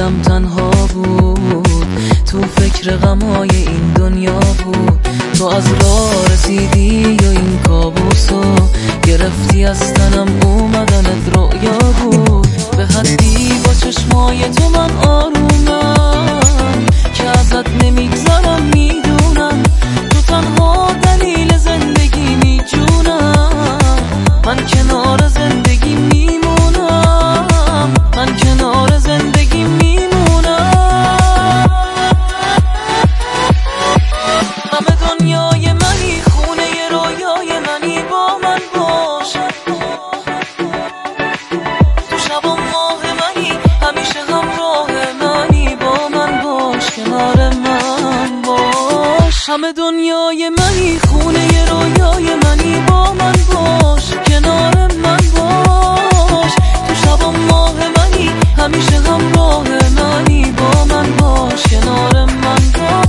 دلم تنها بود، تو فکر غمای این دنیا بود. تو از راه رسیدی و این کابوسو گرفتی از تنم، اومدنت رؤیا بود. به حدی با چشمای تو من آرومم که ازت نمیگذرم، میدونم تو تنها دلیل زندگی میجونم. من کنار زندگی میمونم، من کنار زندگی میمونم. همه دنیای منی، خونه رویای منی، با من باش. تو شب و ماه منی، همیشه همراه منی، با من باش، کنار من باش. همه دنیای منی، خونه رویای منی، با من باش، کنار من باش. تو شب و ماه منی، همیشه همراه منی، با من باش، کنار من باش.